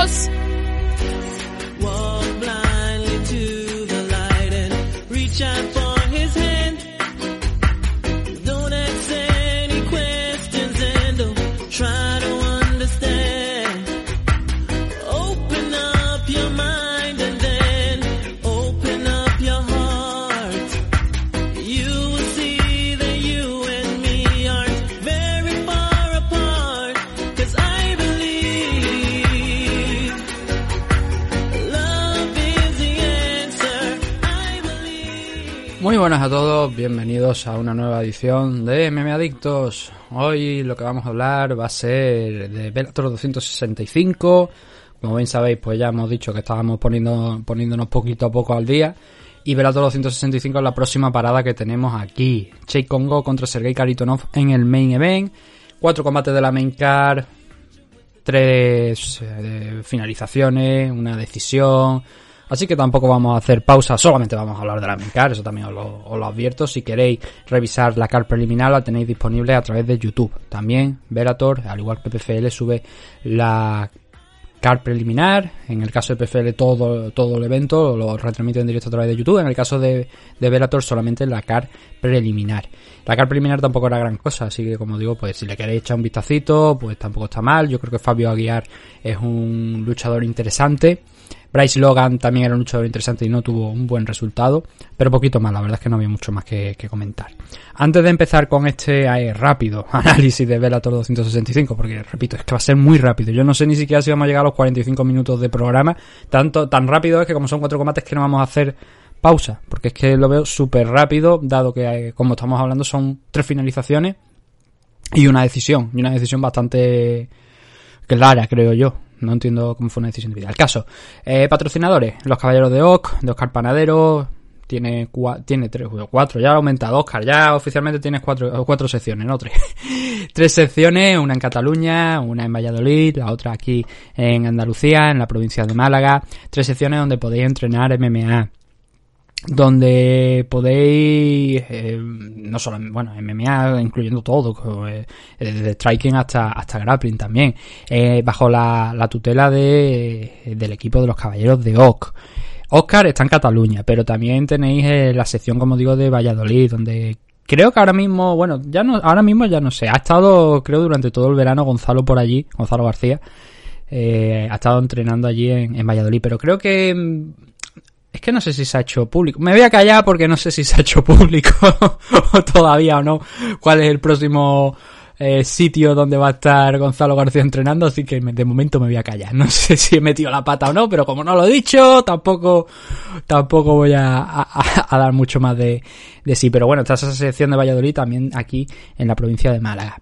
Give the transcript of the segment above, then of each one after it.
cross. Walk blindly to the light and reach out for his hand. Don't ask any questions and don't try to understand. Open up your mind and then open up your heart. You will see that you and me aren't very far apart. 'Cause I believe love is the answer. I believe. Muy buenas a todos, bienvenidos a una nueva edición de MMA Adictos. Hoy lo que vamos a hablar va a ser de Bellator 265. Como bien sabéis, pues ya hemos dicho que estábamos poniéndonos poquito a poco al día. Y Bellator 265 es la próxima parada que tenemos aquí. Cheick Kongo contra Sergey Kharitonov en el main event. 4 combates de la main card, 3 finalizaciones, una decisión. Así que tampoco vamos a hacer pausa, solamente vamos a hablar de la main card, eso también os lo advierto. Si queréis revisar la card preliminar la tenéis disponible a través de YouTube. También Bellator, al igual que PFL, sube la card preliminar. En el caso de PFL todo el evento lo retransmite en directo a través de YouTube. En el caso de Bellator solamente la card preliminar. La card preliminar tampoco era gran cosa, así que como digo, pues si le queréis echar un vistacito, pues tampoco está mal. Yo creo que Fabio Aguiar es un luchador interesante. Bryce Logan también era un luchador interesante y no tuvo un buen resultado, pero poquito más, la verdad es que no había mucho más que comentar. Antes de empezar con este rápido análisis de Bellator 265, porque repito, es que va a ser muy rápido, yo no sé ni siquiera si vamos a llegar a los 45 minutos de programa, tan rápido es que como son 4 combates que no vamos a hacer pausa, porque es que lo veo súper rápido, dado que como estamos hablando son 3 finalizaciones y una decisión bastante clara, creo yo. No entiendo cómo fue una decisión individual. El caso, patrocinadores, los Caballeros de Oscar Panadero, tiene 3 o 4, ya ha aumentado Oscar, ya oficialmente tienes 4 secciones, no 3. 3 secciones, una en Cataluña, una en Valladolid, la otra aquí en Andalucía, en la provincia de Málaga. 3 secciones donde podéis entrenar MMA. Donde podéis, no solo, MMA, incluyendo todo, desde striking hasta grappling también, bajo la tutela del equipo de los Caballeros de Oscar está en Cataluña, pero también tenéis la sección, como digo, de Valladolid, donde creo que ahora mismo ya no sé, ha estado, creo, durante todo el verano Gonzalo por allí, Gonzalo García, ha estado entrenando allí en Valladolid, pero creo que es que no sé si se ha hecho público. Me voy a callar porque no sé si se ha hecho público todavía o no. ¿Cuál es el próximo sitio donde va a estar Gonzalo García entrenando? Así que de momento me voy a callar. No sé si he metido la pata o no, pero como no lo he dicho, tampoco voy a dar mucho más de sí. Pero bueno, está esa sección de Valladolid también aquí en la provincia de Málaga.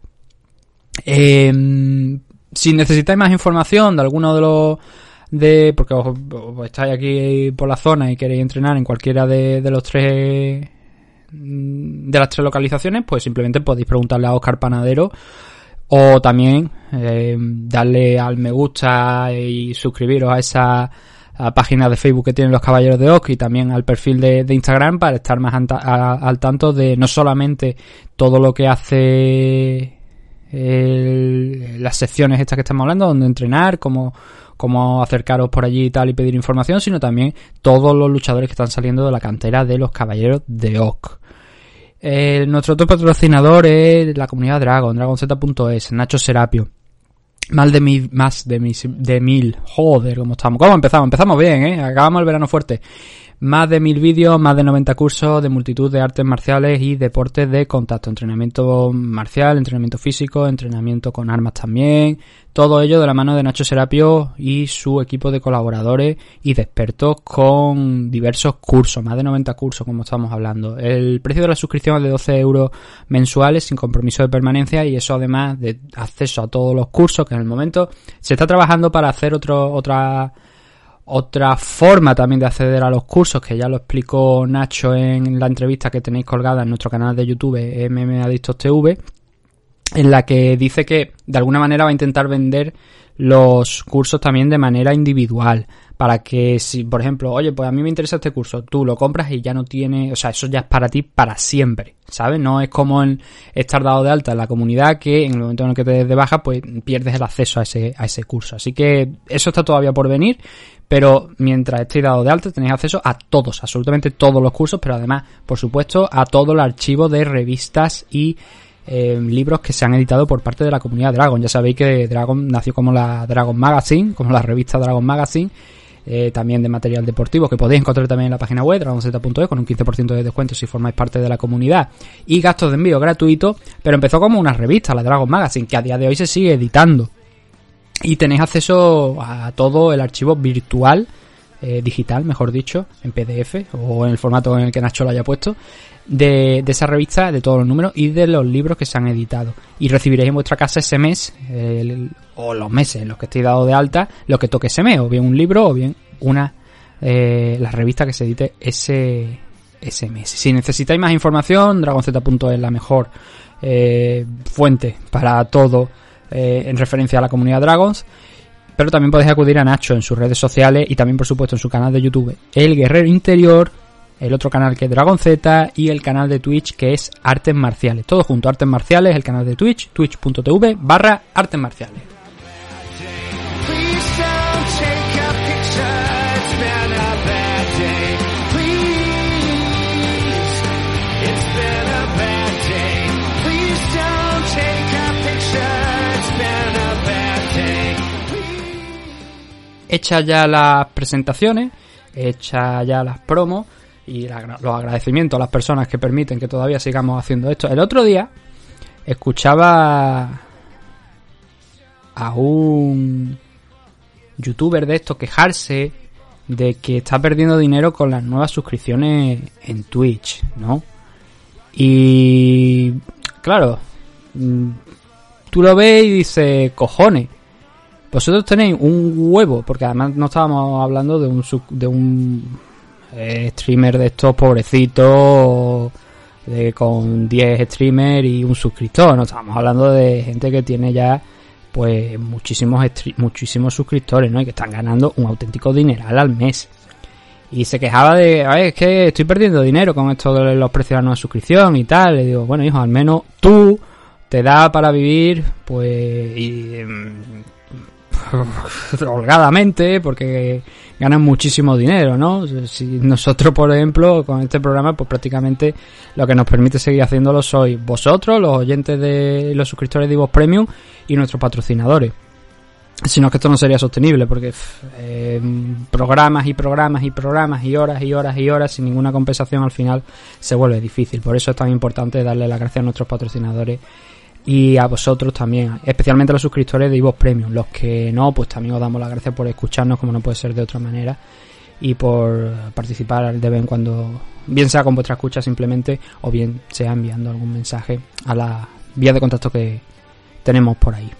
Si necesitáis más información de alguno de los porque os estáis aquí por la zona y queréis entrenar en cualquiera de las 3 localizaciones, pues simplemente podéis preguntarle a Oscar Panadero o también darle al me gusta y suscribiros a esa página de Facebook que tienen los Caballeros de Oscar y también al perfil de Instagram para estar más al tanto de no solamente todo lo que hace las secciones estas que estamos hablando, donde entrenar, cómo acercaros por allí y tal y pedir información, sino también todos los luchadores que están saliendo de la cantera de los Caballeros de Oc. Nuestro otro patrocinador es la comunidad Dragon, dragonz.es, Nacho Serapio. Más de mil. Joder, ¿cómo estamos? ¿Cómo empezamos? Empezamos bien, acabamos el verano fuerte. Más de 1000 vídeos, más de 90 cursos de multitud de artes marciales y deportes de contacto. Entrenamiento marcial, entrenamiento físico, entrenamiento con armas también. Todo ello de la mano de Nacho Serapio y su equipo de colaboradores y de expertos con diversos cursos. Más de 90 cursos, como estamos hablando. El precio de la suscripción es de 12 euros mensuales sin compromiso de permanencia y eso además de acceso a todos los cursos que en el momento se está trabajando para hacer otra forma también de acceder a los cursos, que ya lo explicó Nacho en la entrevista que tenéis colgada en nuestro canal de YouTube MMA Adictos TV, en la que dice que de alguna manera va a intentar vender los cursos también de manera individual, para que si, por ejemplo, oye, pues a mí me interesa este curso, tú lo compras y ya no tiene, o sea, eso ya es para ti para siempre, ¿sabes? No es como en estar dado de alta en la comunidad, que en el momento en el que te des de baja, pues pierdes el acceso a ese curso. Así que eso está todavía por venir, pero mientras estéis dado de alta tenéis acceso a todos, absolutamente todos los cursos, pero además, por supuesto, a todo el archivo de revistas y libros que se han editado por parte de la comunidad Dragon. Ya sabéis que Dragon nació como la Dragon Magazine, como la revista Dragon Magazine, también de material deportivo, que podéis encontrar también en la página web dragonz.es con un 15% de descuento si formáis parte de la comunidad, y gastos de envío gratuitos. Pero empezó como una revista, la Dragon Magazine, que a día de hoy se sigue editando, y tenéis acceso a todo el archivo virtual, digital, mejor dicho, en PDF o en el formato en el que Nacho lo haya puesto, de esa revista, de todos los números y de los libros que se han editado. Y recibiréis en vuestra casa ese mes, o los meses en los que estéis dado de alta, lo que toque ese mes, o bien un libro o bien la revista que se edite ese mes. Si necesitáis más información, dragonz.es es la mejor fuente para todo en referencia a la comunidad Dragons. Pero también podéis acudir a Nacho en sus redes sociales y también, por supuesto, en su canal de YouTube, El Guerrero Interior, el otro canal que es Dragon Z, y el canal de Twitch que es Artes Marciales. Todo junto, Artes Marciales, el canal de Twitch, twitch.tv/Artes Marciales. Hechas ya las presentaciones, hechas ya las promos y los agradecimientos a las personas que permiten que todavía sigamos haciendo esto. El otro día escuchaba a un youtuber de estos quejarse de que está perdiendo dinero con las nuevas suscripciones en Twitch, ¿no? Y claro, tú lo ves y dices, cojones, vosotros tenéis un huevo, porque además no estábamos hablando de un streamer de estos pobrecitos con 10 streamers y un suscriptor, no estábamos hablando de gente que tiene ya pues muchísimos suscriptores, ¿no? Y que están ganando un auténtico dineral al mes. Y se quejaba de, es que estoy perdiendo dinero con esto de los precios de la nueva suscripción y tal. Le digo, bueno, hijo, al menos tú te da para vivir, pues, holgadamente, porque ganan muchísimo dinero, ¿no? Si nosotros, por ejemplo, con este programa, pues prácticamente lo que nos permite seguir haciéndolo sois vosotros, los oyentes de los suscriptores de iVoox Premium y nuestros patrocinadores. Si no, es que esto no sería sostenible, porque programas y programas y programas y horas y horas y horas sin ninguna compensación al final se vuelve difícil. Por eso es tan importante darle las gracias a nuestros patrocinadores y a vosotros también, especialmente a los suscriptores de iVoox Premium. Los que no, pues también os damos las gracias por escucharnos, como no puede ser de otra manera, y por participar de vez en cuando, bien sea con vuestra escucha simplemente, o bien sea enviando algún mensaje a la vía de contacto que tenemos por ahí.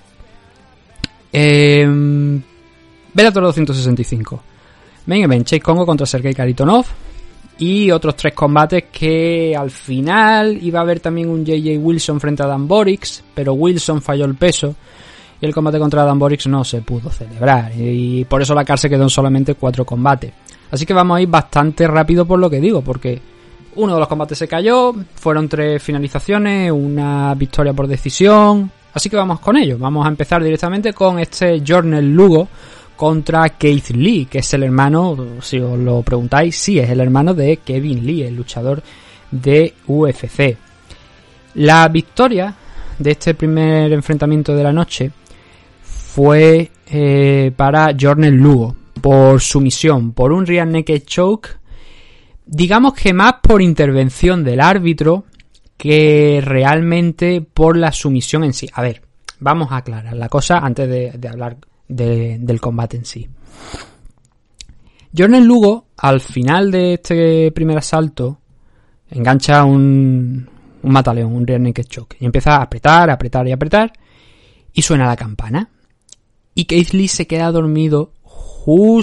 Bellator 265, Main Event, Chase Congo contra Sergei Kharitonov, y otros 3 combates que al final iba a haber también un JJ Wilson frente a Dan Borix, pero Wilson falló el peso y el combate contra Dan Borix no se pudo celebrar, y por eso la card se quedó en solamente 4 combates. Así que vamos a ir bastante rápido por lo que digo, porque uno de los combates se cayó, fueron 3 finalizaciones, una victoria por decisión, así que vamos con ello. Vamos a empezar directamente con este Jornel Lugo contra Keith Lee, que es el hermano, si os lo preguntáis, sí, es el hermano de Kevin Lee, el luchador de UFC. La victoria de este primer enfrentamiento de la noche fue para Jornel Lugo, por sumisión, por un rear naked choke, digamos que más por intervención del árbitro que realmente por la sumisión en sí. A ver, vamos a aclarar la cosa antes de hablar del combate en sí. Jornel Lugo, al final de este primer asalto, engancha un mataleón, un rear naked choke, y empieza a apretar, y suena la campana. Y Keith Lee se queda dormido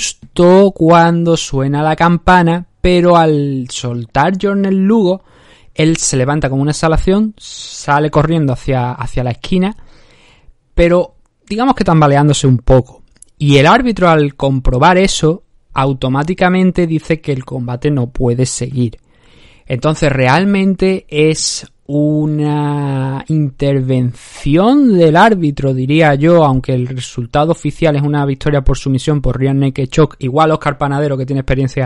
justo cuando suena la campana, pero al soltar Jornel Lugo, Él se levanta como una exhalación, sale corriendo hacia la esquina, pero digamos que tambaleándose un poco. Y el árbitro, al comprobar eso, automáticamente dice que el combate no puede seguir. Entonces realmente es una intervención del árbitro, diría yo, aunque el resultado oficial es una victoria por sumisión por Rear Naked Choke. Igual Oscar Panadero, que tiene experiencia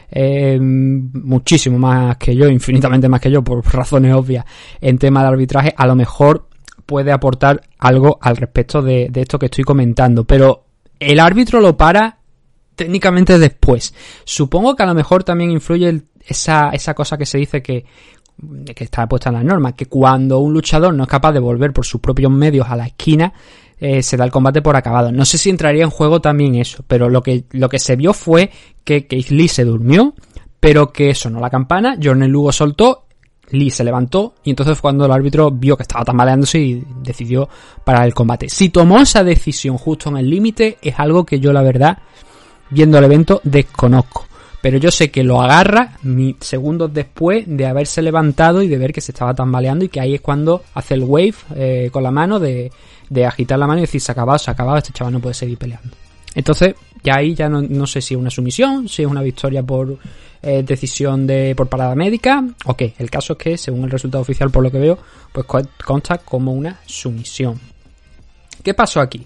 muchísimo más que yo, infinitamente más que yo, por razones obvias, en tema de arbitraje, a lo mejor puede aportar algo al respecto de esto que estoy comentando. Pero el árbitro lo para técnicamente después. Supongo que a lo mejor también influye esa cosa que se dice que está puesta en las normas, que cuando un luchador no es capaz de volver por sus propios medios a la esquina, se da el combate por acabado. No sé si entraría en juego también eso, pero lo que se vio fue que Keith Lee se durmió, pero que sonó la campana, Johnny Lugo soltó, Lee se levantó, y entonces fue cuando el árbitro vio que estaba tambaleándose y decidió parar el combate. Si tomó esa decisión justo en el límite, es algo que yo, la verdad, viendo el evento, desconozco. Pero yo sé que lo agarra segundos después de haberse levantado y de ver que se estaba tambaleando, y que ahí es cuando hace el wave con la mano de agitar la mano y decir se ha acabado, este chaval no puede seguir peleando. Entonces ya ahí ya no sé si es una sumisión, si es una victoria por decisión por parada médica o qué. El caso es que según el resultado oficial, por lo que veo, pues consta como una sumisión. ¿Qué pasó aquí?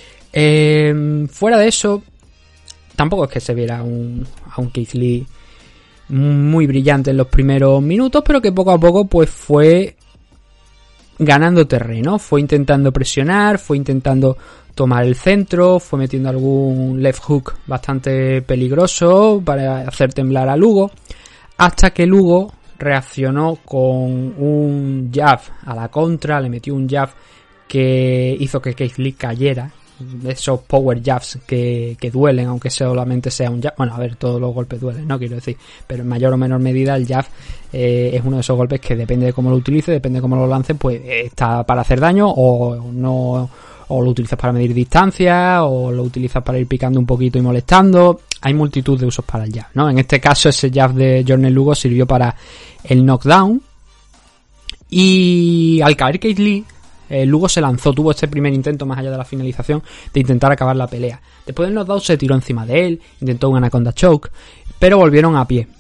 Fuera de eso, tampoco es que se viera a un Keith Lee muy brillante en los primeros minutos, pero que poco a poco pues fue ganando terreno, fue intentando presionar, fue intentando tomar el centro, fue metiendo algún left hook bastante peligroso para hacer temblar a Lugo, hasta que Lugo reaccionó con un jab a la contra, le metió un jab que hizo que Keith Lee cayera. Esos power jabs que duelen, aunque solamente sea un jab. Bueno, a ver, todos los golpes duelen, no quiero decir, pero en mayor o menor medida el jab es uno de esos golpes que depende de cómo lo utilices, depende de cómo lo lances, pues está para hacer daño o no, o lo utilizas para medir distancia, o lo utilizas para ir picando un poquito y molestando. Hay multitud de usos para el jab, ¿no? En este caso ese jab de Johnny Lugo sirvió para el knockdown, y al caer Keith Lee, Lugo se lanzó, tuvo este primer intento más allá de la finalización de intentar acabar la pelea. Después del knockdown se tiró encima de él, intentó un anaconda choke, pero volvieron a pie.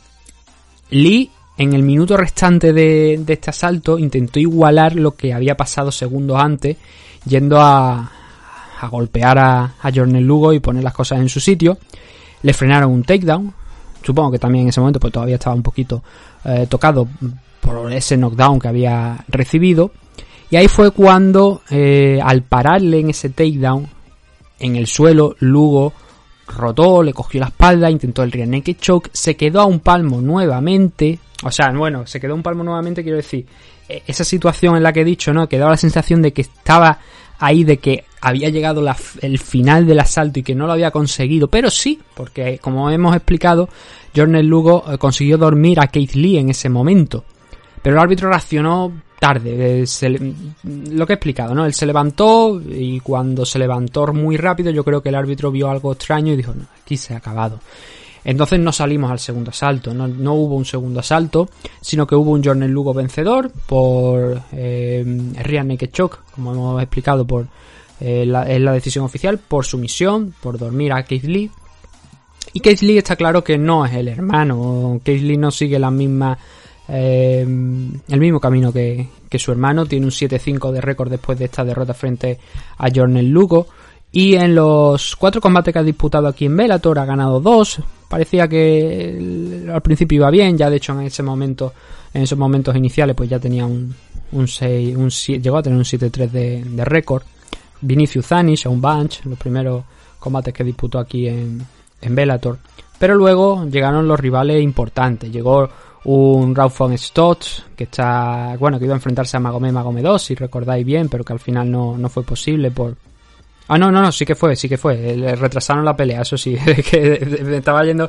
Lee, en el minuto restante de este asalto, intentó igualar lo que había pasado segundos antes, yendo a golpear a Johnny Lugo y poner las cosas en su sitio. Le frenaron un takedown, supongo que también en ese momento pues todavía estaba un poquito tocado por ese knockdown que había recibido. Y ahí fue cuando, al pararle en ese takedown, en el suelo, Lugo rotó, le cogió la espalda, intentó el rear naked choke, se quedó a un palmo nuevamente. O sea, bueno, se quedó a un palmo nuevamente, quiero decir, esa situación en la que he dicho, ¿no? Que daba la sensación de que estaba ahí, de que había llegado el final del asalto y que no lo había conseguido. Pero sí, porque como hemos explicado, Johnny Lugo consiguió dormir a Keith Lee en ese momento. Pero el árbitro reaccionó tarde, lo que he explicado, ¿no? Él se levantó, y cuando se levantó muy rápido, yo creo que el árbitro vio algo extraño y dijo, no, aquí se ha acabado. Entonces no salimos al segundo asalto, no hubo un segundo asalto, sino que hubo un Johnny Lugo vencedor por rear naked choke, como hemos explicado, es la decisión oficial, por sumisión, por dormir a Keith Lee. Y Keith Lee está claro que no es el hermano, Keith Lee no sigue la misma el mismo camino que su hermano. Tiene un 7-5 de récord después de esta derrota frente a Johnny Lugo, y en los 4 combates que ha disputado aquí en Bellator ha ganado 2. Parecía que al principio iba bien, ya de hecho en esos momentos iniciales pues ya tenía un 7, llegó a tener un 7-3 de récord. Vinicius Zanic, un Bunch, los primeros combates que disputó aquí en Bellator, pero luego llegaron los rivales importantes. Llegó un Rauf von Stotz que que iba a enfrentarse a Magomed 2, si recordáis bien, pero que al final no fue posible por... No, sí que fue. Le retrasaron la pelea, eso sí, que estaba yendo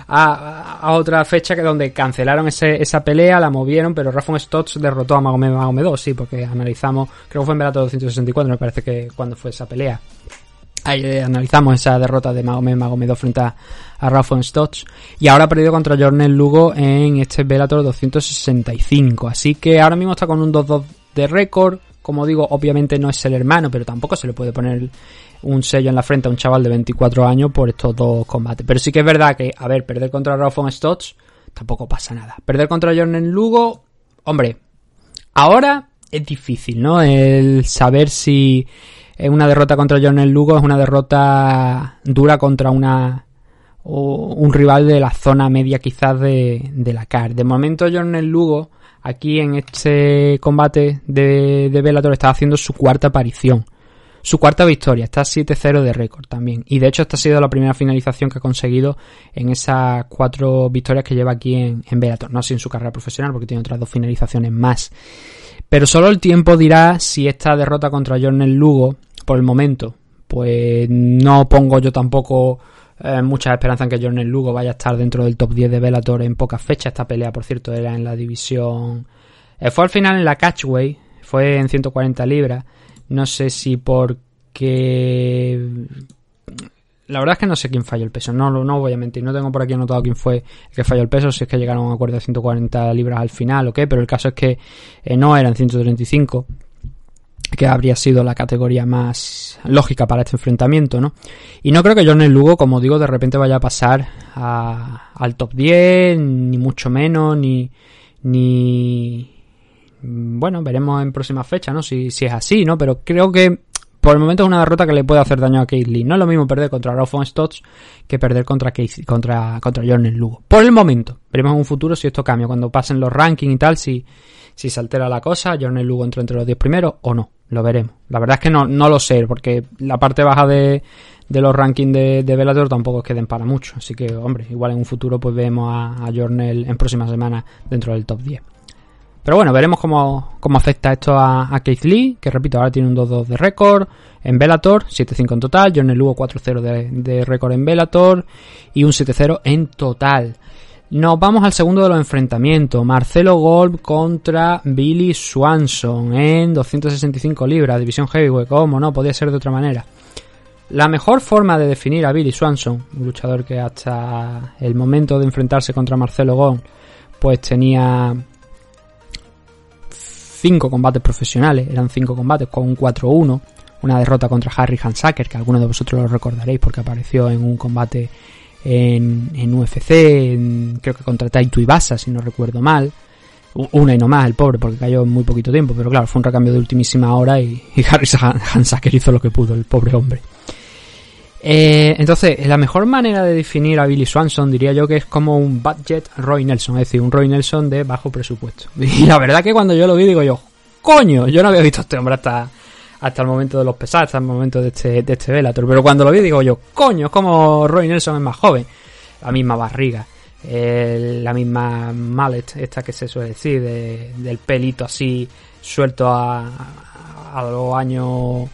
a otra fecha que donde cancelaron esa pelea, la movieron, pero Rauf von Stotz derrotó a Magomed 2, sí, porque analizamos, creo que fue en Bellator 264, me parece que cuando fue esa pelea. Ahí analizamos esa derrota de Magomedov frente a Rauf von Stoltz. Y ahora ha perdido contra Jornel Lugo en este Bellator 265. Así que ahora mismo está con un 2-2 de récord. Como digo, obviamente no es el hermano, pero tampoco se le puede poner un sello en la frente a un chaval de 24 años por estos dos combates. Pero sí que es verdad que, a ver, perder contra Rauf von Stoltz tampoco pasa nada. Perder contra Jornel Lugo, hombre, ahora es difícil, ¿no? El saber si una derrota contra Jornel Lugo es una derrota dura contra un rival de la zona media quizás de la CAR. De momento Jornel Lugo aquí en este combate de Bellator está haciendo su cuarta aparición, su cuarta victoria, está 7-0 de récord también, y de hecho esta ha sido la primera finalización que ha conseguido en esas 4 victorias que lleva aquí en Bellator, no así en su carrera profesional porque tiene otras 2 finalizaciones más, pero solo el tiempo dirá si esta derrota contra Jornel Lugo, por el momento, pues no pongo yo tampoco muchas esperanzas en que Jornel Lugo vaya a estar dentro del top 10 de Bellator en pocas fechas. Esta pelea, por cierto, era en la división... fue al final en la catchweight, fue en 140 libras. No sé si porque... La verdad es que no sé quién falló el peso, no voy a mentir, no tengo por aquí anotado quién fue el que falló el peso, si es que llegaron a un acuerdo de 140 libras al final o qué, pero el caso es que no eran 135, que habría sido la categoría más lógica para este enfrentamiento, ¿no? Y no creo que Jornel Lugo, como digo, de repente vaya a pasar al top 10, ni mucho menos, ni bueno, veremos en próximas fechas, ¿no? Si es así, ¿no? Pero creo que por el momento es una derrota que le puede hacer daño a Keith Lee. No es lo mismo perder contra Rauf von Stoltz que perder contra Jornel Lugo. Por el momento, veremos en un futuro si esto cambia, cuando pasen los rankings y tal, si se altera la cosa, Jornel Lugo entra entre los 10 primeros o no, lo veremos. La verdad es que no lo sé, porque la parte baja de los rankings de Bellator tampoco es que den para mucho, así que, hombre, igual en un futuro pues vemos a Jornel en próximas semanas dentro del top 10. Pero bueno, veremos cómo afecta esto a Keith Lee, que repito, ahora tiene un 2-2 de récord en Bellator, 7-5 en total, Jornel Lugo 4-0 de récord en Bellator y un 7-0 en total. Nos vamos al segundo de los enfrentamientos, Marcelo Golb contra Billy Swanson en 265 libras, división heavyweight, como no, podía ser de otra manera. La mejor forma de definir a Billy Swanson, un luchador que hasta el momento de enfrentarse contra Marcelo Golb, pues tenía 5 combates profesionales, eran 5 combates con un 4-1, una derrota contra Harry Hansaker, que algunos de vosotros lo recordaréis porque apareció en un combate en UFC, creo que contra Taito Ibasa, si no recuerdo mal, una y no más, el pobre, porque cayó en muy poquito tiempo, pero claro, fue un recambio de ultimísima hora y Harry Hansaker hizo lo que pudo, el pobre hombre. Entonces, la mejor manera de definir a Billy Swanson diría yo que es como un budget Roy Nelson, es decir, un Roy Nelson de bajo presupuesto. Y la verdad que cuando yo lo vi digo yo, coño, yo no había visto a este hombre hasta el momento de los pesados, hasta el momento de este Bellator, pero cuando lo vi digo yo, coño, es como Roy Nelson es más joven, la misma barriga, la misma mallet, esta que se suele decir, del pelito así suelto a los años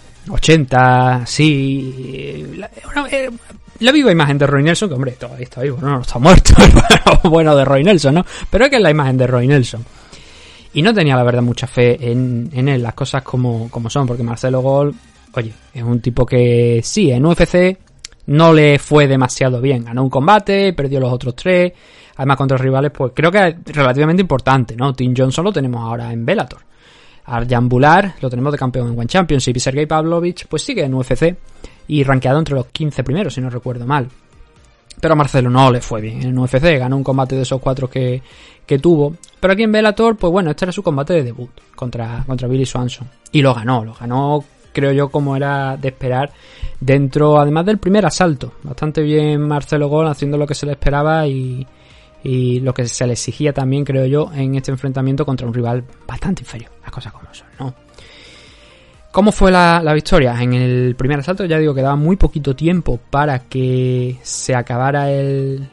80, sí. La viva imagen de Roy Nelson, que hombre, todavía está vivo, no está muerto, bueno de Roy Nelson, ¿no? Pero es que es la imagen de Roy Nelson. Y no tenía la verdad mucha fe en él, las cosas como son, porque Marcelo Golb, oye, es un tipo que sí, en UFC no le fue demasiado bien, ganó un combate, perdió los otros 3, además contra rivales, pues creo que es relativamente importante, ¿no? Tim Johnson lo tenemos ahora en Bellator. Arjan Bular lo tenemos de campeón en One Championship y Sergey Pavlovich pues sigue en UFC y rankeado entre los 15 primeros, si no recuerdo mal. Pero a Marcelo no le fue bien en UFC, ganó un combate de esos 4 que tuvo. Pero aquí en Bellator, pues bueno, este era su combate de debut contra Billy Swanson. Y lo ganó, creo yo, como era de esperar, dentro, además del primer asalto. Bastante bien Marcelo Golb, haciendo lo que se le esperaba y lo que se le exigía también, creo yo, en este enfrentamiento contra un rival bastante inferior, las cosas como son, ¿no? ¿Cómo fue la victoria? En el primer asalto ya digo que daba muy poquito tiempo para que se acabara el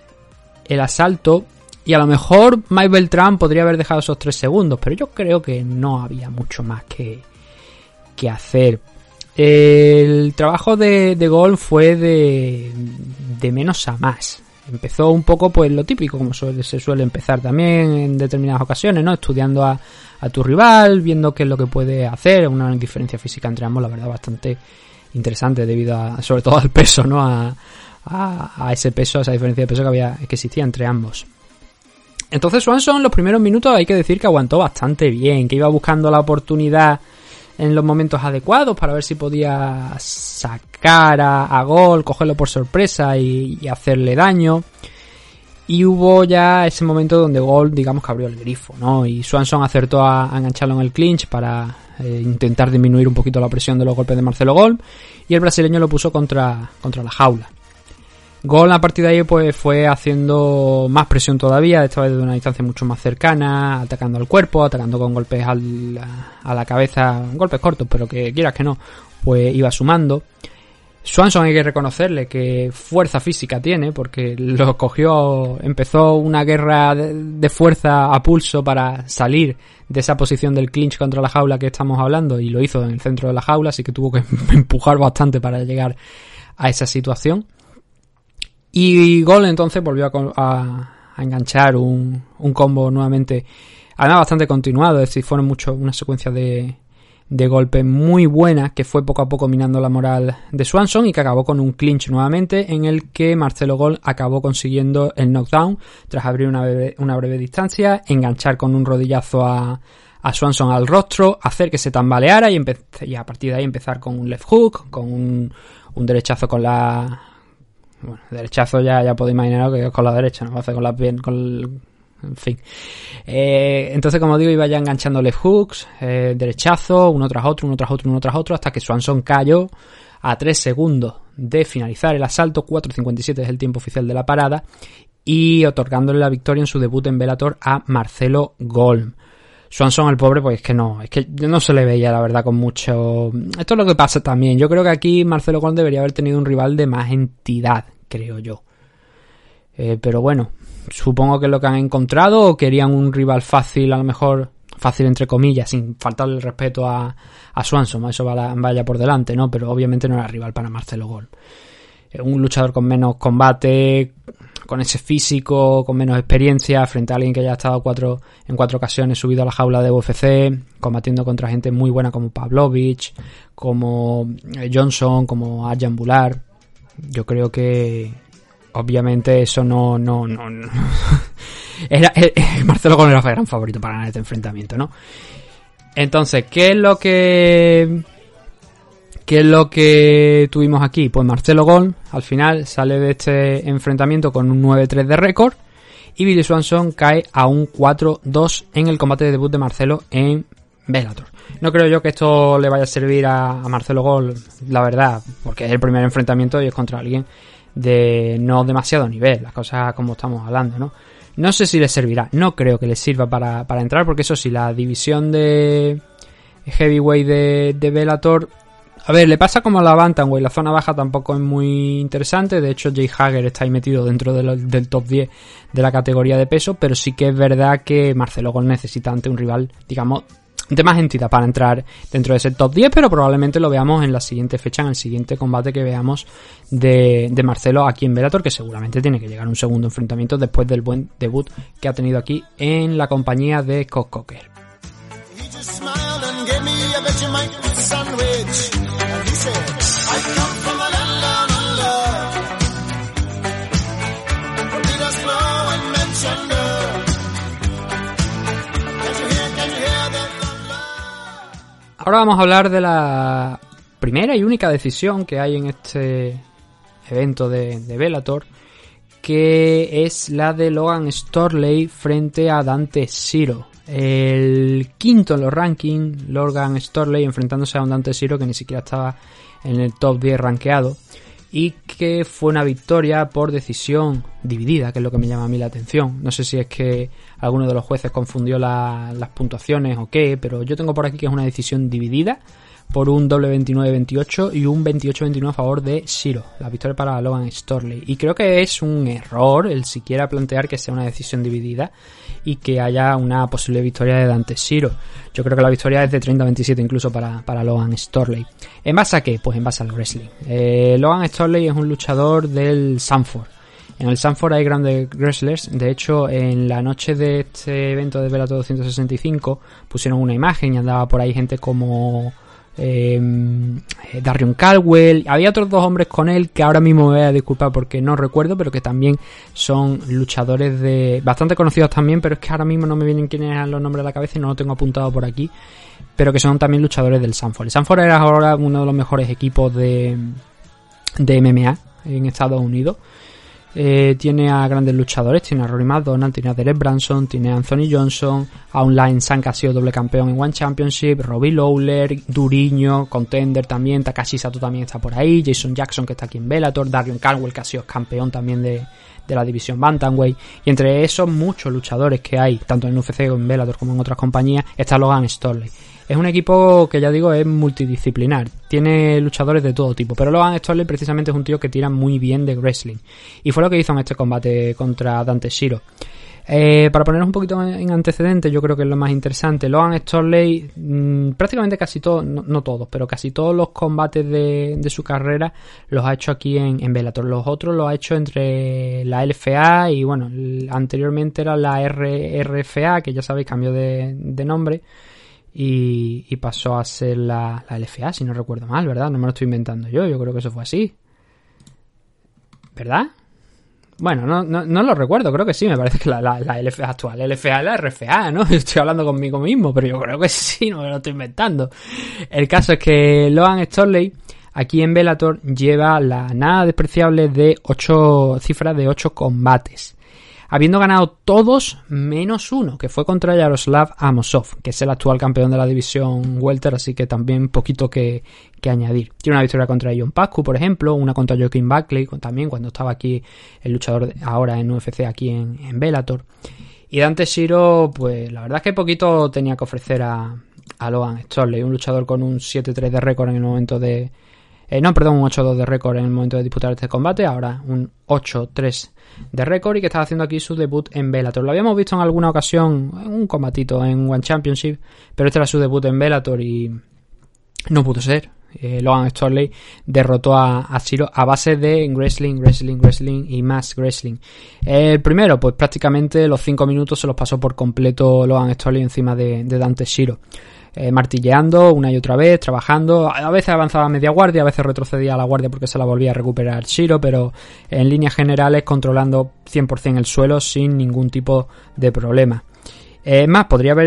asalto y a lo mejor Mike Beltrán podría haber dejado esos 3 segundos, pero yo creo que no había mucho más que hacer. El trabajo de Golb fue de menos a más. Empezó un poco pues lo típico, como se suele empezar también en determinadas ocasiones, ¿no? Estudiando a tu rival, viendo qué es lo que puede hacer, una diferencia física entre ambos, la verdad, bastante interesante debido sobre todo al peso, ¿no? A ese peso, a esa diferencia de peso que existía entre ambos. Entonces Swanson en los primeros minutos hay que decir que aguantó bastante bien, que iba buscando la oportunidad en los momentos adecuados para ver si podía sacar a Gol, cogerlo por sorpresa y hacerle daño. Y hubo ya ese momento donde Gol, digamos que abrió el grifo, ¿no? Y Swanson acertó a engancharlo en el clinch para intentar disminuir un poquito la presión de los golpes de Marcelo Gol. Y el brasileño lo puso contra la jaula. Gol a partir de ahí pues fue haciendo más presión todavía, esta vez de una distancia mucho más cercana, atacando al cuerpo, atacando con golpes a la cabeza, golpes cortos, pero que quieras que no, pues iba sumando. Swanson hay que reconocerle que fuerza física tiene, porque lo cogió, empezó una guerra de fuerza a pulso para salir de esa posición del clinch contra la jaula que estamos hablando, y lo hizo en el centro de la jaula, así que tuvo que empujar bastante para llegar a esa situación. Y Gol entonces volvió a enganchar un combo nuevamente, además bastante continuado, es decir, fueron una secuencia de golpes muy buena que fue poco a poco minando la moral de Swanson y que acabó con un clinch nuevamente en el que Marcelo Gol acabó consiguiendo el knockdown tras abrir una breve distancia, enganchar con un rodillazo a Swanson al rostro, hacer que se tambaleara y a partir de ahí empezar con un left hook, con un derechazo con la... Bueno, derechazo ya podéis imaginaros que es con la derecha, no va a hacer con la pierna, en fin. Entonces, como digo, iba ya enganchando left hooks, derechazo, uno tras otro, hasta que Swanson cayó a 3 segundos de finalizar el asalto, 4.57 es el tiempo oficial de la parada, y otorgándole la victoria en su debut en Bellator a Marcelo Gol. Swanson, el pobre, pues es que no se le veía, la verdad, con mucho... Esto es lo que pasa también. Yo creo que aquí Marcelo Gol debería haber tenido un rival de más entidad, creo yo. Pero bueno, supongo que es lo que han encontrado, o querían un rival fácil, a lo mejor fácil entre comillas, sin faltarle el respeto a Swanson, eso vaya por delante, ¿no? Pero obviamente no era rival para Marcelo Gol. Un luchador con menos combate, con ese físico, con menos experiencia, frente a alguien que ya ha estado en 4 ocasiones subido a la jaula de UFC, combatiendo contra gente muy buena como Pavlovich, como Johnson, como Arjan Bular. Yo creo que obviamente eso no. Marcelo Gol era el gran favorito para ganar este enfrentamiento, ¿no? Entonces, ¿qué es lo que tuvimos aquí? Pues Marcelo Gol al final sale de este enfrentamiento con un 9-3 de récord y Billy Swanson cae a un 4-2 en el combate de debut de Marcelo en Bellator. No creo yo que esto le vaya a servir a Marcelo Gol, la verdad, porque es el primer enfrentamiento y es contra alguien de no demasiado nivel, las cosas como estamos hablando, ¿no? No sé si le servirá, no creo que le sirva para entrar, porque eso sí, la división de heavyweight de Bellator, a ver, le pasa como a la bantamweight, la zona baja tampoco es muy interesante, de hecho Jake Hager está ahí metido dentro del top 10 de la categoría de peso, pero sí que es verdad que Marcelo Gol necesita ante un rival, digamos, de más entidad para entrar dentro de ese top 10, pero probablemente lo veamos en la siguiente fecha, en el siguiente combate que veamos de Marcelo aquí en Bellator, que seguramente tiene que llegar un segundo enfrentamiento después del buen debut que ha tenido aquí en la compañía de Scott Coker. Ahora vamos a hablar de la primera y única decisión que hay en este evento de Bellator, que es la de Logan Storley frente a Dante Siro. El quinto en los rankings, Logan Storley enfrentándose a un Dante Siro que ni siquiera estaba en el top 10 rankeado, y que fue una victoria por decisión dividida, que es lo que me llama a mí la atención. No sé si es que alguno de los jueces confundió las puntuaciones o qué, pero yo tengo por aquí que es una decisión dividida por un doble 29-28 y un 28-29 a favor de Siro, la victoria para Logan Storley. Y creo que es un error el siquiera plantear que sea una decisión dividida y que haya una posible victoria de Dante Siro. Yo creo que la victoria es de 30-27 incluso para Logan Storley. ¿En base a qué? Pues en base al wrestling. Logan Storley es un luchador del Sanford. En el Sanford hay grandes wrestlers. De hecho, en la noche de este evento de Bellator 265 pusieron una imagen y andaba por ahí gente como Darrion Caldwell. Había otros 2 hombres con él que ahora mismo me voy a disculpar porque no recuerdo, pero que también son luchadores bastante conocidos también, pero es que ahora mismo no me vienen quiénes eran los nombres de la cabeza y no lo tengo apuntado por aquí, pero que son también luchadores del Sanford. El Sanford era ahora uno de los mejores equipos de MMA en Estados Unidos. Tiene a grandes luchadores, tiene a Rory McDonald, tiene a Derek Branson, tiene a Anthony Johnson, a Online San, que ha sido doble campeón en One Championship, Robbie Lawler, Duriño, Contender también, Takashi Sato también está por ahí, Jason Jackson, que está aquí en Bellator, Darrion Caldwell, que ha sido campeón también de la división Bantamweight, y entre esos muchos luchadores que hay, tanto en UFC o en Bellator como en otras compañías, está Logan Storley. Es un equipo que, ya digo, es multidisciplinar. Tiene luchadores de todo tipo. Pero Logan Storley precisamente es un tío que tira muy bien de wrestling. Y fue lo que hizo en este combate contra Dante Shiro. Para poneros un poquito en antecedentes, yo creo que es lo más interesante. Logan Storley, prácticamente casi todos, no todos, pero casi todos los combates de su carrera los ha hecho aquí en Bellator. Los otros los ha hecho entre la LFA y, bueno, anteriormente era la RFA, que ya sabéis, cambió de nombre. Y pasó a ser la LFA, si no recuerdo mal, ¿verdad? No me lo estoy inventando yo creo que eso fue así, ¿verdad? Bueno, no lo recuerdo, creo que sí, me parece que la LFA actual, la LFA es la RFA, ¿no? Estoy hablando conmigo mismo, pero yo creo que sí, no me lo estoy inventando. El caso es que Logan Storley aquí en Bellator lleva la nada despreciable de 8 cifras de 8 combates, habiendo ganado todos menos uno, que fue contra Yaroslav Amosov, que es el actual campeón de la división welter, así que también poquito que añadir. Tiene una victoria contra John Pascu, por ejemplo, una contra Joaquin Buckley, también cuando estaba aquí el luchador ahora en UFC aquí en Bellator. Y Dante Shiro, pues la verdad es que poquito tenía que ofrecer a Logan Storley, un luchador con un 7-3 de récord en el momento de... un 8-2 de récord en el momento de disputar este combate, ahora un 8-3 de récord, y que estaba haciendo aquí su debut en Bellator. Lo habíamos visto en alguna ocasión en un combatito en One Championship, pero este era su debut en Bellator y no pudo ser. Logan Storley derrotó a Shiro a base de wrestling y más wrestling. El primero, pues prácticamente los 5 minutos se los pasó por completo Logan Storley encima de Dante Shiro. Martilleando una y otra vez, trabajando, a veces avanzaba a media guardia, a veces retrocedía a la guardia porque se la volvía a recuperar Shiro, pero en líneas generales controlando 100% el suelo sin ningún tipo de problema. Más, podría haber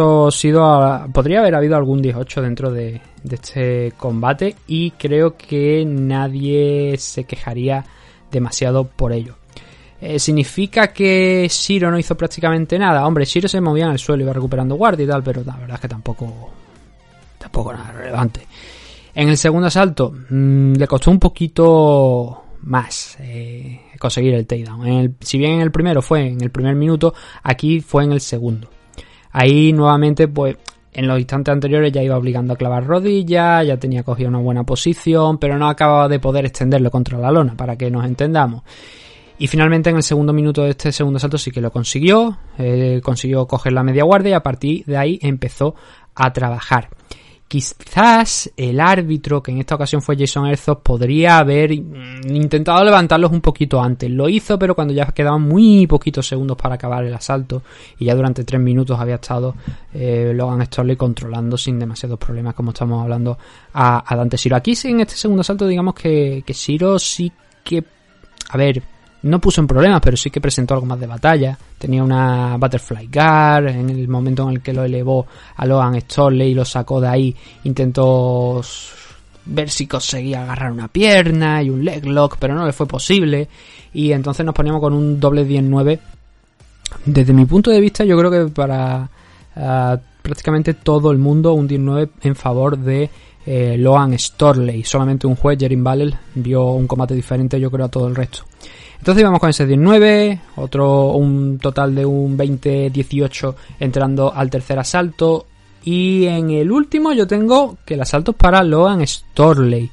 habido algún 18 dentro de este combate, y creo que nadie se quejaría demasiado por ello. ¿Significa que Shiro no hizo prácticamente nada? Hombre, Shiro se movía en el suelo, iba recuperando guardia y tal, pero la verdad es que tampoco nada relevante. En el segundo asalto le costó un poquito más conseguir el takedown. Si bien en el primero fue en el primer minuto, aquí fue en el segundo. Ahí nuevamente, pues en los instantes anteriores ya iba obligando a clavar rodillas, ya tenía cogida una buena posición, pero no acababa de poder extenderlo contra la lona, para que nos entendamos. Y finalmente en el segundo minuto de este segundo asalto sí que lo consiguió, consiguió coger la media guardia y a partir de ahí empezó a trabajar. Quizás el árbitro, que en esta ocasión fue Jason Herzog, podría haber intentado levantarlos un poquito antes. Lo hizo, pero cuando ya quedaban muy poquitos segundos para acabar el asalto y ya durante 3 minutos había estado Logan Storley controlando sin demasiados problemas, como estamos hablando, a Dante Shiro. Aquí en este segundo asalto digamos que Shiro sí que... A ver... No puso en problemas, pero sí que presentó algo más de batalla. Tenía una Butterfly Guard. En el momento en el que lo elevó a Logan Storley y lo sacó de ahí, intentó ver si conseguía agarrar una pierna y un leg lock, pero no le fue posible. Y entonces nos poníamos con un doble 10-9. Desde mi punto de vista, yo creo que para prácticamente todo el mundo, un 10-9 en favor de Logan Storley. Solamente un juez, Jerin Ballel, vio un combate diferente, yo creo, a todo el resto. Entonces íbamos con ese 19, un total de un 20-18 entrando al tercer asalto. Y en el último yo tengo que el asalto es para Logan Storley.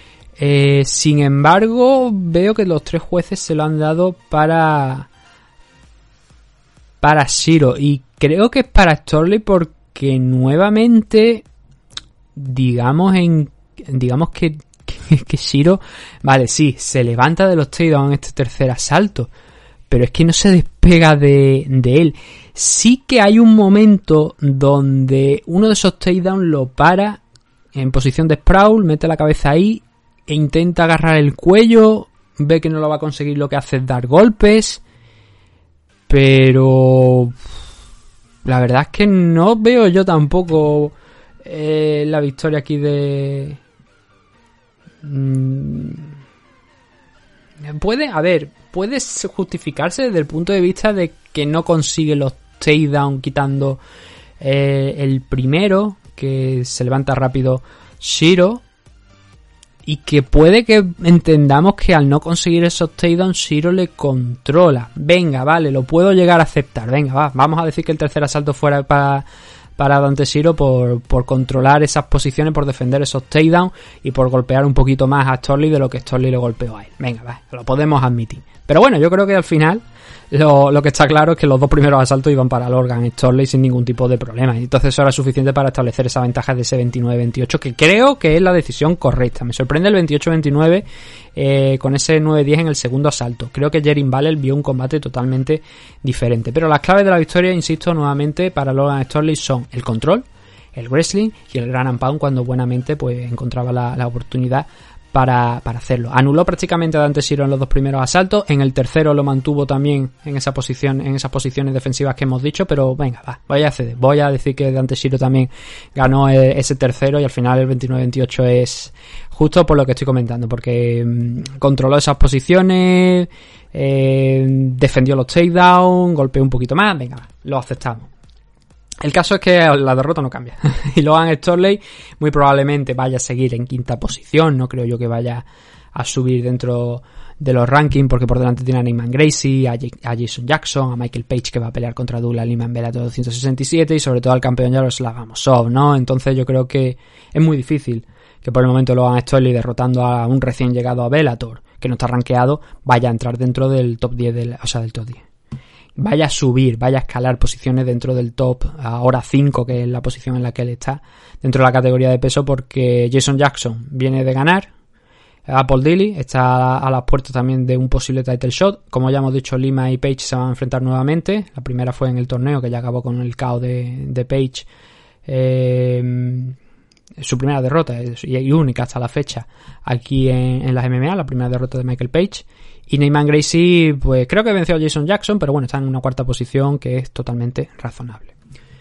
Sin embargo, veo que los 3 jueces se lo han dado para Shiro. Y creo que es para Storley porque nuevamente, digamos que Shiro, vale, sí, se levanta de los takedowns en este tercer asalto, pero es que no se despega de él. Sí que hay un momento donde uno de esos takedowns lo para en posición de sprawl, mete la cabeza ahí e intenta agarrar el cuello, ve que no lo va a conseguir, lo que hace es dar golpes, pero la verdad es que no veo yo tampoco la victoria aquí de... Puede justificarse desde el punto de vista de que no consigue los takedown quitando el primero, que se levanta rápido Shiro, y que puede que entendamos que al no conseguir esos takedowns Shiro le controla. Venga, vale, lo puedo llegar a aceptar. Venga, vamos a decir que el tercer asalto fuera para Dante Shiro por controlar esas posiciones, por defender esos takedowns y por golpear un poquito más a Storley de lo que Storley le golpeó a él. Venga, va, lo podemos admitir. Pero bueno, yo creo que al final lo que está claro es que los dos primeros asaltos iban para Logan Storley sin ningún tipo de problema. Entonces eso era suficiente para establecer esa ventaja de ese 29-28, que creo que es la decisión correcta. Me sorprende el 28-29 con ese 9-10 en el segundo asalto. Creo que Jerin Butler vio un combate totalmente diferente. Pero las claves de la victoria, insisto nuevamente, para Logan Storley son el control, el wrestling y el ground and pound cuando buenamente pues encontraba la oportunidad para hacerlo. Anuló prácticamente a Dante Shiro en los dos primeros asaltos, en el tercero lo mantuvo también en esa posición, en esas posiciones defensivas que hemos dicho, pero venga, voy a ceder, voy a decir que Dante Shiro también ganó ese tercero y al final el 29-28 es justo por lo que estoy comentando, porque controló esas posiciones, defendió los takedowns, golpeó un poquito más, venga, lo aceptamos. El caso es que la derrota no cambia. Y Logan Storley muy probablemente vaya a seguir en quinta posición. No creo yo que vaya a subir dentro de los rankings, porque por delante tiene a Neyman Gracie, a Jason Jackson, a Michael Page, que va a pelear contra Douglas Lima en Bellator 267, y sobre todo al campeón Yaroslav Amosov, ¿no? Entonces yo creo que es muy difícil que por el momento Logan Storley, derrotando a un recién llegado a Bellator, que no está rankeado, vaya a entrar dentro del top 10, del top 10. Vaya a subir, vaya a escalar posiciones dentro del top, ahora 5, que es la posición en la que él está, dentro de la categoría de peso, porque Jason Jackson viene de ganar, Apple Daly está a las puertas también de un posible title shot. Como ya hemos dicho, Lima y Page se van a enfrentar nuevamente. La primera fue en el torneo, que ya acabó con el KO de Page, su primera derrota y única hasta la fecha aquí en las MMA, la primera derrota de Michael Page. Y Neyman Gracie, pues creo que venció a Jason Jackson, pero bueno, está en una cuarta posición que es totalmente razonable.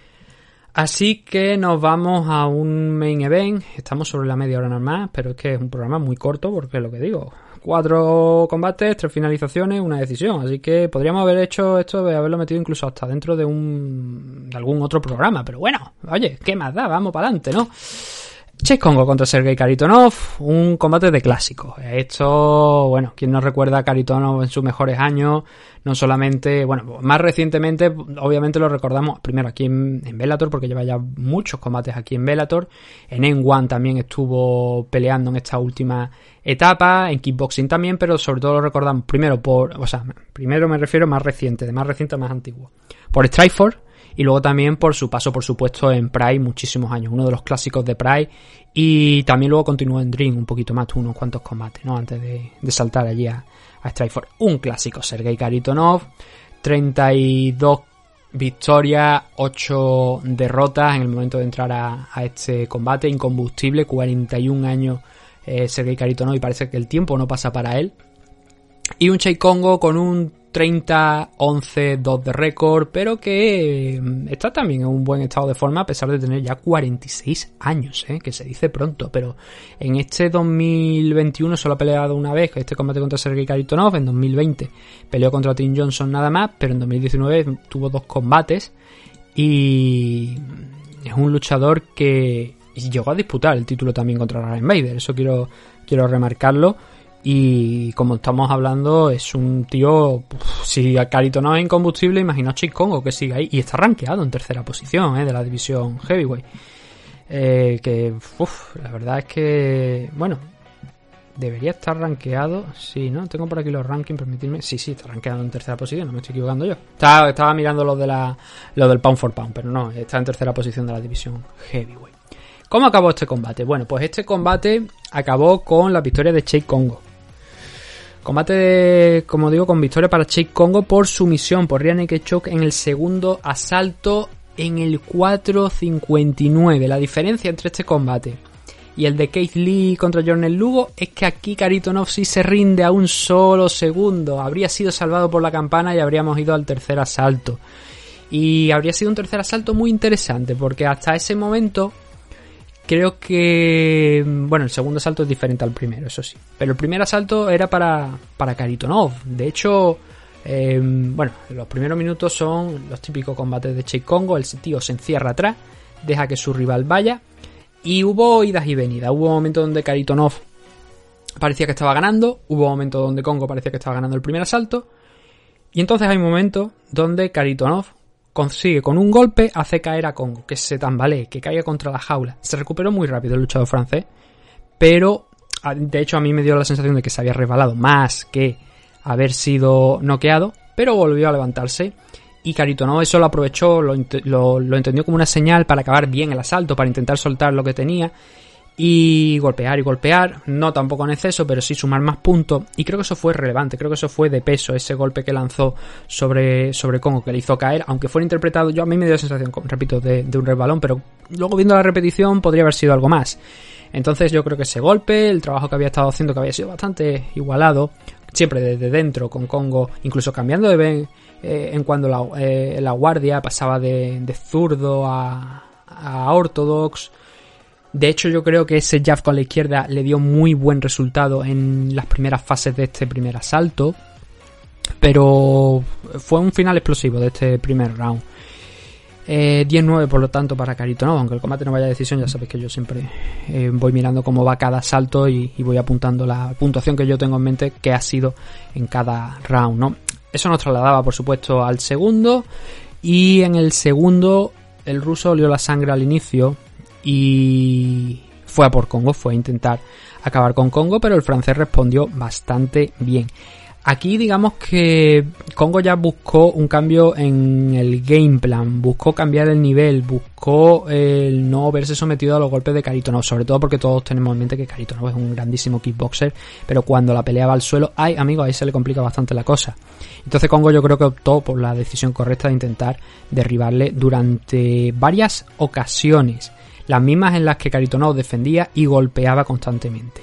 Así que nos vamos a un main event. Estamos sobre la media hora normal, pero es que es un programa muy corto, porque es lo que digo, 4 combates, 3 finalizaciones, una decisión. Así que podríamos haber hecho esto, de haberlo metido incluso hasta dentro de algún otro programa. Pero bueno, oye, ¿qué más da? Vamos para adelante, ¿no? Chase Congo contra Sergey Kharitonov, un combate de clásicos. Esto, bueno, quien no recuerda a Kharitonov en sus mejores años, no solamente, bueno, más recientemente, obviamente lo recordamos primero aquí en Bellator, porque lleva ya muchos combates aquí en Bellator. En N1 también estuvo peleando en esta última etapa, en kickboxing también, pero sobre todo lo recordamos primero primero me refiero más reciente, de más reciente a más antiguo, por Strikeforce. Y luego también por su paso, por supuesto, en Pride muchísimos años. Uno de los clásicos de Pride. Y también luego continuó en Dream un poquito más, tuvo unos cuantos combates, ¿no? Antes de saltar allí a Strikeforce. Un clásico, Sergey Kharitonov. 32 victorias, 8 derrotas en el momento de entrar a este combate. Incombustible, 41 años Sergey Kharitonov, y parece que el tiempo no pasa para él. Y un Chase Congo con un 30-11-2 de récord, pero que está también en un buen estado de forma a pesar de tener ya 46 años, que se dice pronto, pero en este 2021 solo ha peleado una vez este combate contra Sergey Kharitonov. En 2020 peleó contra Tim Johnson nada más, pero en 2019 tuvo 2 combates y es un luchador que llegó a disputar el título también contra Ryan Bader, eso quiero remarcarlo. Y como estamos hablando, es un tío, si Kharitonov es incombustible, imaginaos Chase Congo, que sigue ahí, y está rankeado en tercera posición de la división heavyweight, la verdad es que, bueno, debería estar rankeado, sí, ¿no? Tengo por aquí los rankings, permitidme, sí, está rankeado en tercera posición, no me estoy equivocando yo, estaba mirando lo del pound for pound, pero no, está en tercera posición de la división heavyweight. ¿Cómo acabó este combate? Bueno, pues este combate acabó con la victoria de Chase Congo. Combate, como digo, con victoria para Chase Congo por sumisión, por rear naked choke en el segundo asalto en el 4.59. La diferencia entre este combate y el de Keith Lee contra Jornel Lugo, es que aquí Kharitonov sí se rinde a un solo segundo. Habría sido salvado por la campana y habríamos ido al tercer asalto. Y habría sido un tercer asalto muy interesante, porque hasta ese momento creo que... Bueno, el segundo asalto es diferente al primero, eso sí. Pero el primer asalto era para Kharitonov. De hecho, bueno, los primeros minutos son los típicos combates de Cheick Kongo. El tío se encierra atrás, deja que su rival vaya. Y hubo idas y venidas. Hubo momentos donde Kharitonov parecía que estaba ganando. Hubo momentos donde Kongo parecía que estaba ganando el primer asalto. Y entonces hay momentos donde Kharitonov consigue con un golpe hacer caer a Kongo, que se tambalee, que caiga contra la jaula. Se recuperó muy rápido el luchador francés, pero de hecho a mí me dio la sensación de que se había resbalado más que haber sido noqueado, pero volvió a levantarse y Kharitonov eso lo aprovechó, lo entendió como una señal para acabar bien el asalto, para intentar soltar lo que tenía y golpear, no tampoco en exceso, pero sí sumar más puntos, y creo que eso fue relevante, creo que eso fue de peso, ese golpe que lanzó sobre Kongo, que le hizo caer, aunque fuera interpretado, a mí me dio la sensación, repito, de un resbalón, pero luego viendo la repetición podría haber sido algo más. Entonces yo creo que ese golpe, el trabajo que había estado haciendo, que había sido bastante igualado, siempre desde dentro con Kongo, incluso cambiando de vez en cuando la guardia, pasaba de zurdo a ortodox. De hecho, yo creo que ese jab con la izquierda le dio muy buen resultado en las primeras fases de este primer asalto. Pero fue un final explosivo de este primer round. 10-9 por lo tanto para Kharitonov, aunque el combate no vaya a decisión, ya sabéis que yo siempre voy mirando cómo va cada asalto y voy apuntando la puntuación que yo tengo en mente que ha sido en cada round, ¿no? Eso nos trasladaba, por supuesto, al segundo. Y en el segundo, el ruso olió la sangre al inicio y fue a por Kongo, fue a intentar acabar con Kongo, pero el francés respondió bastante bien. Aquí digamos que Kongo ya buscó un cambio en el game plan, buscó cambiar el nivel, buscó el no verse sometido a los golpes de Kharitonov, sobre todo porque todos tenemos en mente que Kharitonov es un grandísimo kickboxer, pero cuando la pelea va al suelo, ahí se le complica bastante la cosa. Entonces Kongo yo creo que optó por la decisión correcta de intentar derribarle durante varias ocasiones, las mismas en las que Kharitonov defendía y golpeaba constantemente.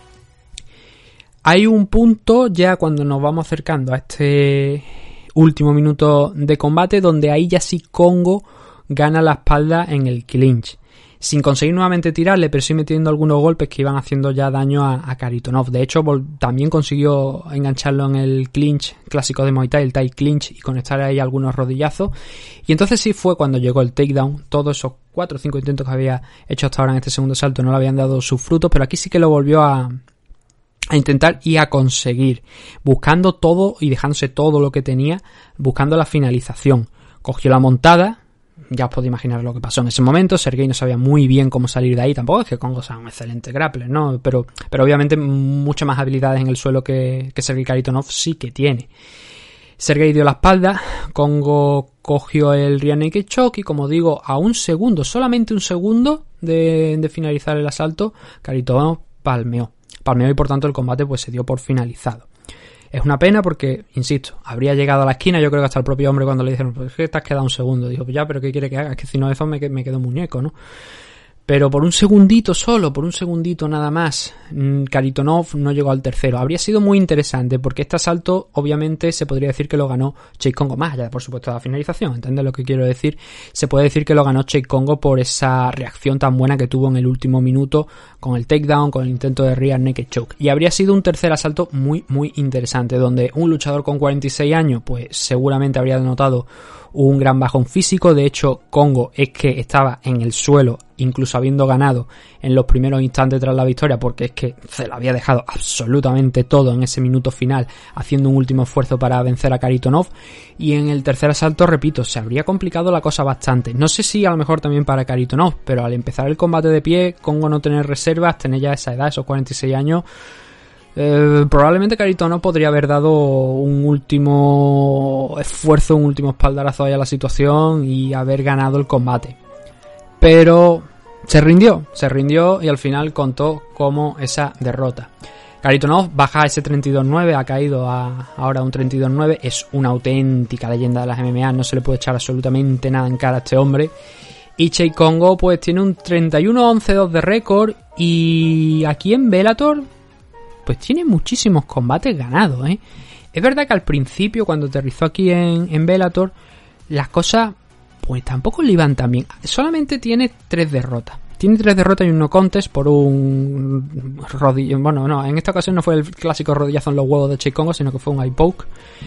Hay un punto ya cuando nos vamos acercando a este último minuto de combate donde ahí ya sí Kongo gana la espalda en el clinch, sin conseguir nuevamente tirarle, pero sí metiendo algunos golpes que iban haciendo ya daño a Kharitonov. De hecho, también consiguió engancharlo en el clinch clásico de Muay Thai, el Thai clinch, y conectar ahí algunos rodillazos. Y entonces sí fue cuando llegó el takedown. Todos esos 4 o 5 intentos que había hecho hasta ahora en este segundo salto no le habían dado sus frutos, pero aquí sí que lo volvió a intentar y a conseguir, buscando todo y dejándose todo lo que tenía, buscando la finalización. Cogió la montada, ya os podéis imaginar lo que pasó en ese momento. Sergei no sabía muy bien cómo salir de ahí, tampoco es que Kongo sea un excelente grappler, ¿no? Pero obviamente muchas más habilidades en el suelo que Sergei Kharitonov sí que tiene. Sergei dio la espalda, Kongo cogió el rear naked choke y, como digo, a un segundo, solamente un segundo de finalizar el asalto, Kharitonov palmeó y por tanto el combate pues se dio por finalizado. Es una pena porque, insisto, habría llegado a la esquina. Yo creo que hasta el propio hombre, cuando le dijeron, pues es que te has quedado un segundo, dijo, pues ya, pero ¿qué quiere que haga? Es que si no eso me quedo muñeco, ¿no? Pero por un segundito solo, por un segundito nada más, Kharitonov no llegó al tercero. Habría sido muy interesante porque este asalto obviamente se podría decir que lo ganó Cheick Kongo, más allá por supuesto de la finalización, ¿entiendes lo que quiero decir? Se puede decir que lo ganó Cheick Kongo por esa reacción tan buena que tuvo en el último minuto con el takedown, con el intento de rear naked choke. Y habría sido un tercer asalto muy muy interesante, donde un luchador con 46 años pues seguramente habría denotado un gran bajón físico. De hecho, Kongo es que estaba en el suelo, incluso habiendo ganado en los primeros instantes tras la victoria, porque es que se lo había dejado absolutamente todo en ese minuto final, haciendo un último esfuerzo para vencer a Kharitonov. Y en el tercer asalto, repito, se habría complicado la cosa bastante. No sé si a lo mejor también para Kharitonov, pero al empezar el combate de pie, Kongo no tener reservas, tener ya esa edad, esos 46 años... probablemente Kharitonov podría haber dado un último esfuerzo, un último espaldarazo ahí a la situación y haber ganado el combate. Pero se rindió y al final contó como esa derrota. Kharitonov baja a ese 32-9, ha caído ahora un 32-9, es una auténtica leyenda de las MMA, no se le puede echar absolutamente nada en cara a este hombre. Y Cheick Kongo pues tiene un 31-11-2 de récord. Y aquí en Bellator pues tiene muchísimos combates ganados, ¿eh? Es verdad que al principio, cuando aterrizó aquí en Bellator, las cosas pues tampoco le iban tan bien. Solamente tiene 3 derrotas. Tiene 3 derrotas y un no contest por un rodillo. Bueno, no, en esta ocasión no fue el clásico rodillazo en los huevos de Cheick Kongo, sino que fue un eye poke.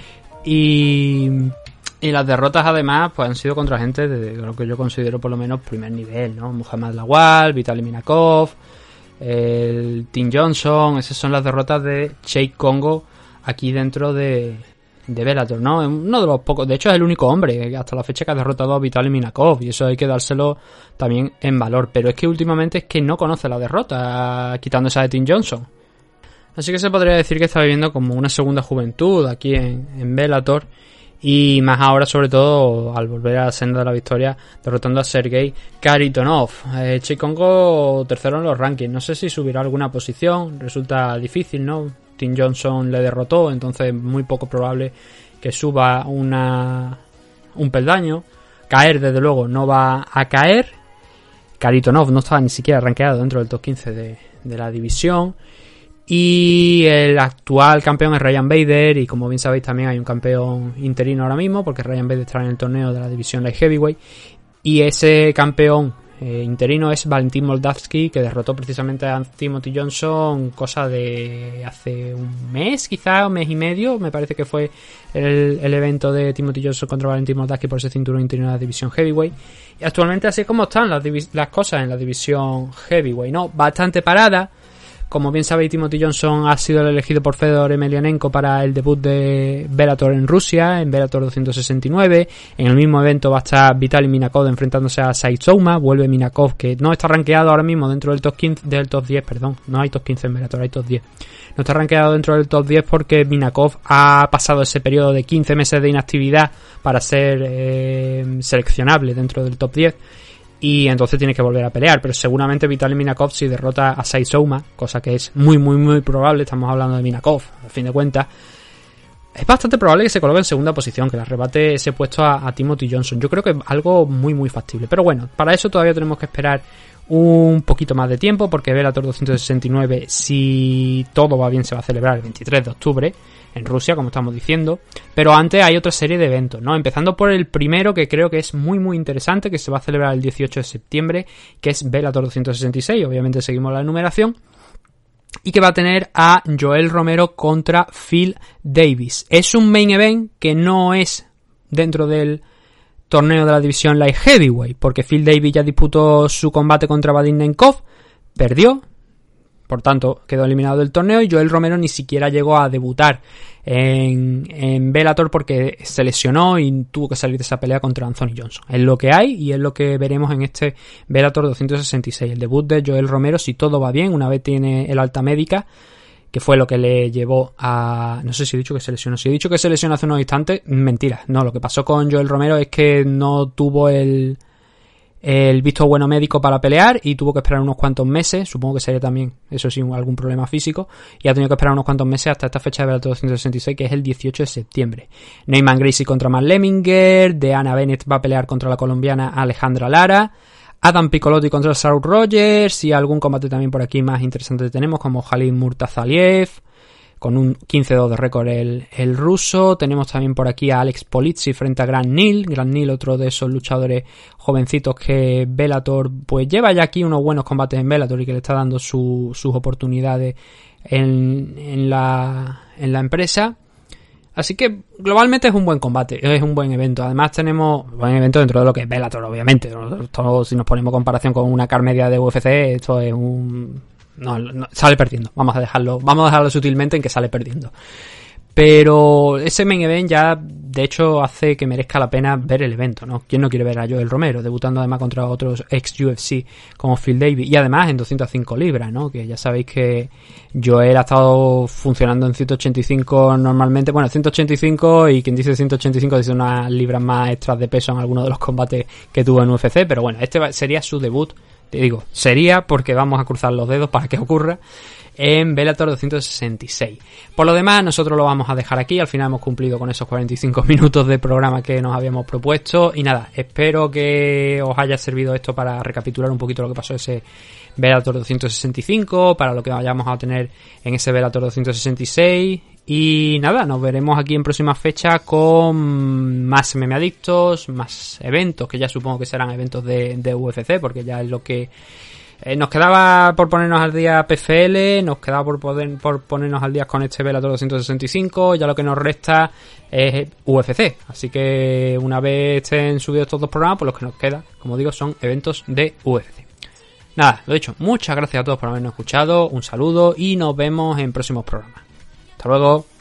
Y las derrotas además pues han sido contra gente de lo que yo considero por lo menos primer nivel, ¿no? Muhammad Lawal, Vitaly Minakov, el Tim Johnson. Esas son las derrotas de Cheick Kongo aquí dentro de Bellator, ¿no? Es uno de los pocos, de hecho es el único hombre hasta la fecha que ha derrotado a Vitaly Minakov, y eso hay que dárselo también en valor. Pero es que últimamente es que no conoce la derrota, quitando esa de Tim Johnson. Así que se podría decir que está viviendo como una segunda juventud aquí en Bellator, y más ahora sobre todo al volver a la senda de la victoria derrotando a Sergey Kharitonov. Cheick Kongo tercero en los rankings, no sé si subirá alguna posición, resulta difícil, ¿no? Tim Johnson le derrotó, entonces muy poco probable que suba un peldaño. Caer desde luego no va a caer. Kharitonov no estaba ni siquiera rankeado dentro del top 15 de la división. Y el actual campeón es Ryan Bader, y como bien sabéis también hay un campeón interino ahora mismo, porque Ryan Bader está en el torneo de la división Light Heavyweight, y ese campeón interino es Valentin Moldavsky, que derrotó precisamente a Timothy Johnson cosa de hace un mes, quizá un mes y medio, me parece que fue el evento de Timothy Johnson contra Valentin Moldavsky por ese cinturón interino de la división Heavyweight. Y actualmente así es como están las cosas en la división Heavyweight, ¿no? Bastante parada. Como bien sabéis, Timothy Johnson ha sido el elegido por Fedor Emelianenko para el debut de Bellator en Rusia, en Bellator 269. En el mismo evento va a estar Vitaly Minakov enfrentándose a Said Souma. Vuelve Minakov, que no está rankeado ahora mismo dentro del top 15, del top 10, perdón. No hay top 15 en Bellator, hay top 10. No está rankeado dentro del top 10 porque Minakov ha pasado ese periodo de 15 meses de inactividad para ser seleccionable dentro del top 10. Y entonces tiene que volver a pelear, pero seguramente Vitaly Minakov, si derrota a Said Souma, cosa que es muy muy muy probable, estamos hablando de Minakov, a fin de cuentas, es bastante probable que se coloque en segunda posición, que le arrebate ese puesto a Timothy Johnson. Yo creo que es algo muy muy factible, pero bueno, para eso todavía tenemos que esperar un poquito más de tiempo, porque Bellator 269, si todo va bien, se va a celebrar el 23 de octubre en Rusia, como estamos diciendo, pero antes hay otra serie de eventos, ¿no? Empezando por el primero, que creo que es muy muy interesante, que se va a celebrar el 18 de septiembre, que es Bellator 266, obviamente seguimos la numeración, y que va a tener a Joel Romero contra Phil Davis. Es un main event que no es dentro del torneo de la división Light Heavyweight, porque Phil Davis ya disputó su combate contra Vadim Nemkov, perdió, por tanto quedó eliminado del torneo, y Joel Romero ni siquiera llegó a debutar en Bellator porque se lesionó y tuvo que salir de esa pelea contra Anthony Johnson. Es lo que hay y es lo que veremos en este Bellator 266, el debut de Joel Romero, si todo va bien, una vez tiene el alta médica, que fue lo que le llevó a... No sé si he dicho que se lesionó. Si he dicho que se lesionó hace unos instantes, mentira. No, lo que pasó con Joel Romero es que no tuvo el visto bueno médico para pelear y tuvo que esperar unos cuantos meses. Supongo que sería también, eso sí, algún problema físico. Y ha tenido que esperar unos cuantos meses hasta esta fecha de Bellator 266, que es el 18 de septiembre. Neyman Gracie contra Matt Lemminger. Deanna Bennett va a pelear contra la colombiana Alejandra Lara. Adam Piccolotti contra Saul Rogers, y algún combate también por aquí más interesante tenemos, como Khalid Murtazaliev, con un 15-2 de récord el ruso. Tenemos también por aquí a Alex Polizzi frente a Grant Neal. Grant Neal, otro de esos luchadores jovencitos que Bellator pues lleva ya aquí unos buenos combates en Bellator y que le está dando sus oportunidades en la empresa. Así que globalmente es un buen combate, es un buen evento. Además tenemos un buen evento dentro de lo que es Bellator, obviamente. Esto, si nos ponemos comparación con una card media de UFC, esto es un... No, sale perdiendo. Vamos a dejarlo sutilmente en que sale perdiendo. Pero ese main event ya, de hecho, hace que merezca la pena ver el evento, ¿no? ¿Quién no quiere ver a Joel Romero debutando además contra otros ex-UFC como Phil Davis? Y además en 205 libras, ¿no? Que ya sabéis que Joel ha estado funcionando en 185 normalmente. Bueno, 185, y quien dice 185 dice unas libras más extras de peso en algunos de los combates que tuvo en UFC. Pero bueno, este sería su debut. Te digo, sería porque vamos a cruzar los dedos para que ocurra. en Bellator 266. Por lo demás, nosotros lo vamos a dejar aquí. Al final hemos cumplido con esos 45 minutos de programa que nos habíamos propuesto. Y nada, espero que os haya servido esto para recapitular un poquito lo que pasó ese Bellator 265, para lo que vayamos a tener en ese Bellator 266. Y nada, nos veremos aquí en próximas fechas con más MMA Adictos, más eventos, que ya supongo que serán eventos de UFC, porque ya es lo que nos quedaba por ponernos al día PFL, nos quedaba por ponernos al día con este Bellator 265, ya lo que nos resta es UFC. Así que una vez estén subidos estos dos programas, pues lo que nos queda, como digo, son eventos de UFC. Nada, lo dicho, muchas gracias a todos por habernos escuchado, un saludo y nos vemos en próximos programas. Hasta luego.